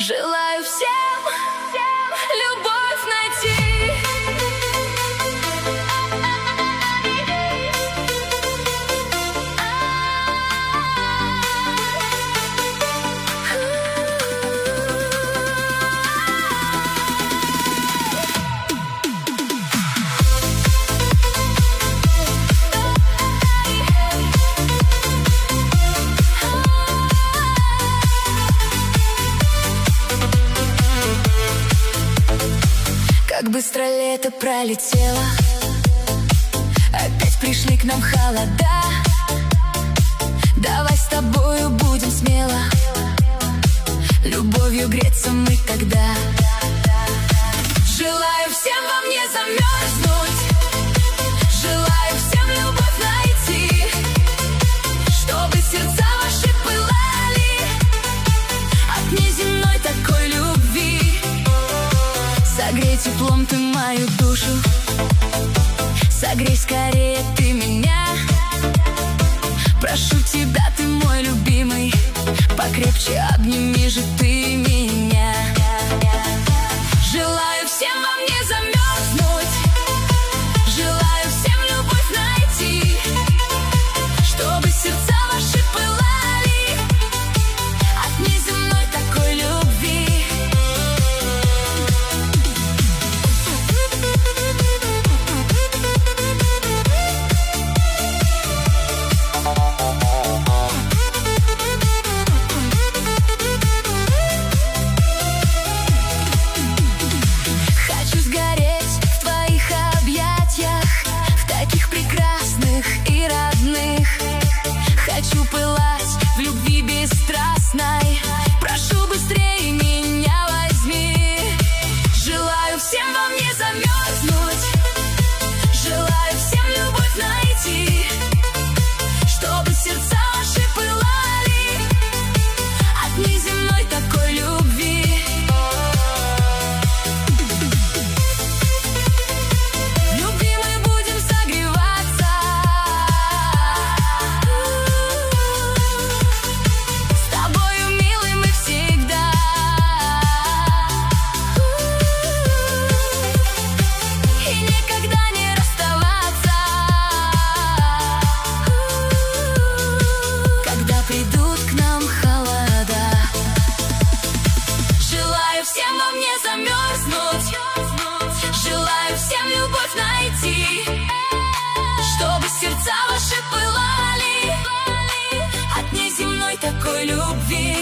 Желаю всем любовь найти. Как быстро лето пролетело, опять пришли к нам холода. Давай с тобою будем смело любовью греться мы тогда. Желаю всем во мне замерзнуть, желаю всем любовь найти, чтобы сердца ваши пылали от неземной такой любви. Согрей теплом ты мою душу, согрей скорее ты меня. Прошу тебя, ты мой любимый, покрепче обними же ты меня. Желаю всем во мне замерзнуть, желаю всем любовь найти, чтобы сердца ваши пылали от неземной такой любви. Хочу пылать в любви бесстрастной, прошу быстрее меня возьми. Желаю всем во мне замерзнуть, желаю всем любовь найти, чтобы сердца ваши пылали от неземной такой любви. В любви мы будем согреваться, придут к нам холода. Желаю всем во мне замерзнуть, желаю всем любовь найти, чтобы сердца ваши пылали от неземной такой любви.